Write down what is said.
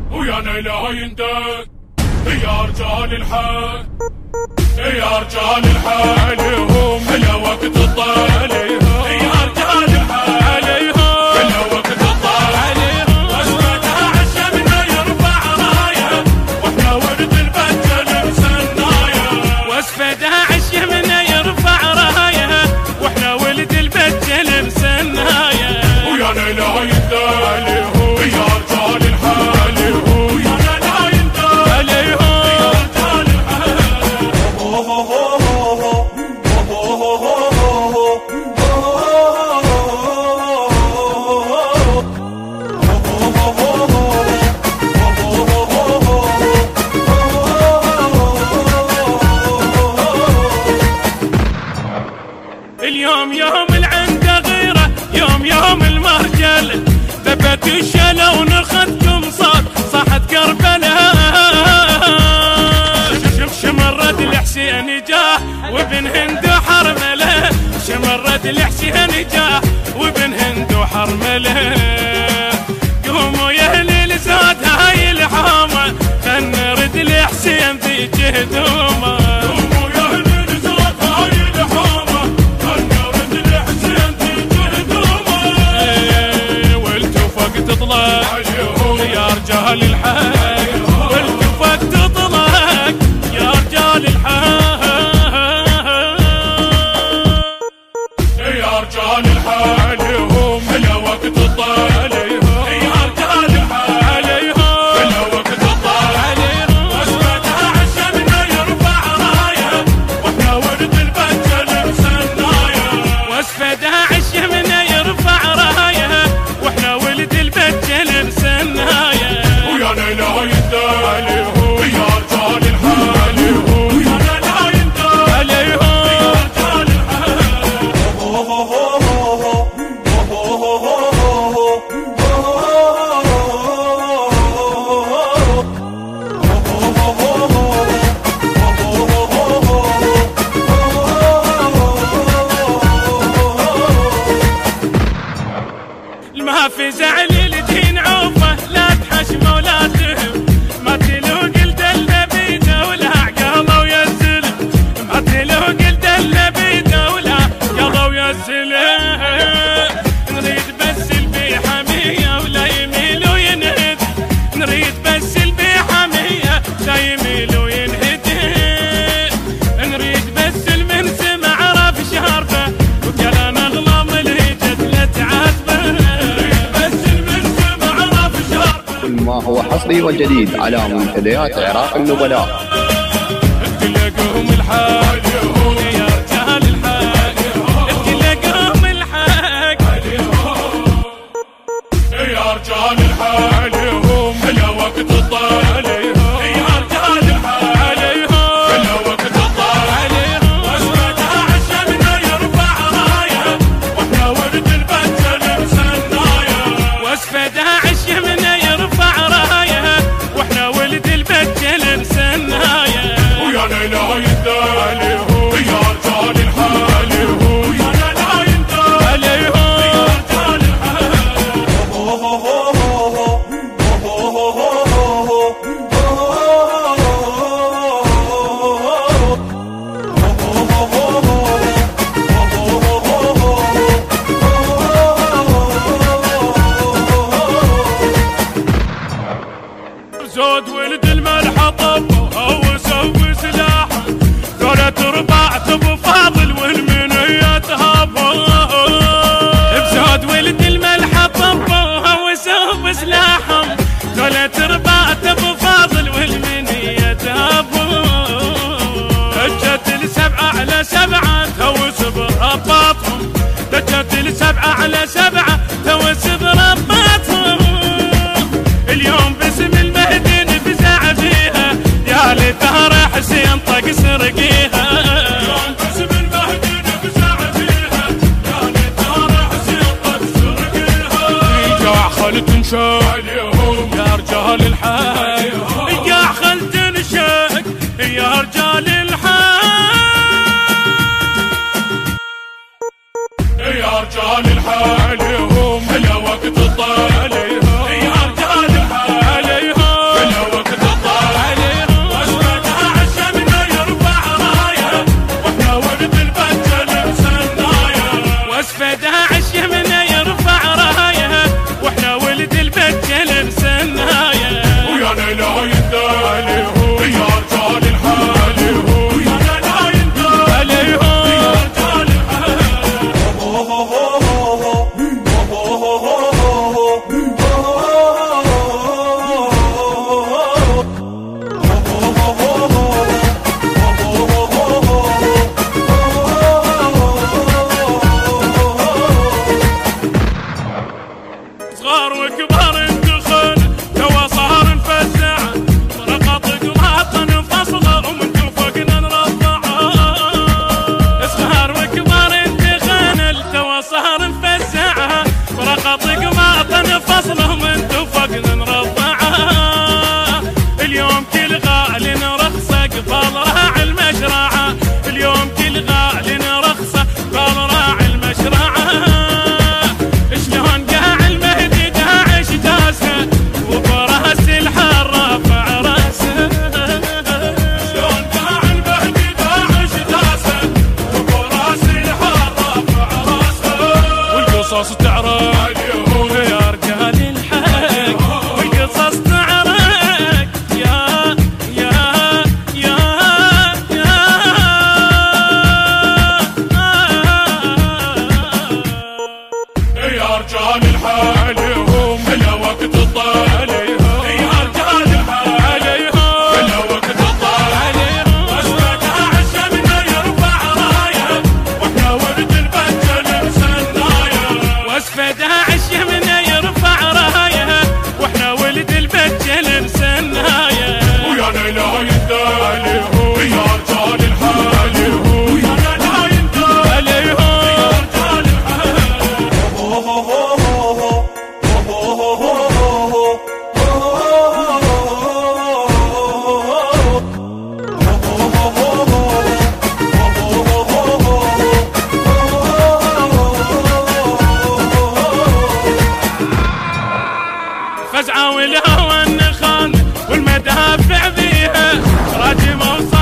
ويا نيلة يندق يا رجال الحال، يا رجال الحال عليهم هلا وقت الطال، يا رجال الحال عليهم هلا وقت الطال عليهم. واسمتها عشمنا يرفع رايه واحنا ولد البجل مسنايه، واسمتها عشمنا يرفع رايه واحنا ولد البجل مسنايه. ويا نيلة يندق عليهم يا رجال الحال عليهم، ويا نيلة يندق عليهم يا رجال الحال. اليوم يوم العنده غيره، يوم المرجل ثبت الشلا ونخدكم صاحت كربلاء. شمرد الحسين جاه وابن هند حرمله، شمرد الحسين جاه وابن هند حرمله. قوموا يا اهل الزاد هاي الحومه خل نرد الحسين في جهدومه. قوموا يا اهل الزاد هاي الحومه خل نرد الحسين في جهدومه. والتو فوق تطلع يا رجال الحال، والتو فوق تطلع يا رجال الحال، يا رجال الحال عليهم هلا وقت الطال، يا رجال الحال عليهم هلا وقت الطال عليهم. واسمتها عشمنا يرفع رايه واحنا ولد البجل مسنايه، واسمتها عشمنا يرفع رايه واحنا ولد البجل مسنايه. ويا نيلة يندق عليهم يا رجال الحال عليهم، ويا نيلة يندق عليهم يا رجال الحال. ما في زعل الدين عوفه لا تحشمه ولا تهم، ما تلو قلت النبي ولا عقله ويزلم، ما تلو قلت النبي ولا عقله ويزلم. نريد بس البحمية ولا يميل وينهد، نريد بس البحمية لا يميل وينهد. نريد بس المنسم عرف شارفه وكلام اغلى من الهجد لا تعاتبه. ما هو حصري وجديد على منتديات عراق النبلاء. تلاقوهم الحال يا رجال الحال، تلاقوهم الحال يا رجال الحال عليهم هلا وقت الطال، يا رجال الحال عليهم هلا وقت الطال عليهم. واسمتها عشمنا يرفع رايه واحنا ولد البجل مسنايه، واسمتها عشمنا يرفع رايه واحنا ولد البجل مسنايه. ويا نيلة يندق عليهم يا رجال الحال عليهم، ويا نيلة يندق عليهم يا رجال الحال. زود ولد الملحة طبه وسوي سلاحه، ثلاث ارباع ابو فاضل والمنية تهابه. بزود ولد الملحة طبه وسوي سلاحه، ثلاث ارباع ابو فاضل والمنية تهابه. دجت السبعة على سبعة توس برباطهم، دجت السبعة على سبعة توس برباطهم. اليوم باسم المهدي نفزع فيها يا لثهر حسين طق سرقيها. اليوم باسم المهدي نفزع فيها يا لثهر حسين طق سرقيها. يا خل تنشق عليهم يا رجال الحال، يا خل تنشق يا رجال الحال، يا رجال الحال عليهم هلا وقت الطال، يا رجال الحال عليهم مزعة والهوى النخال والمدافع فيها راجمة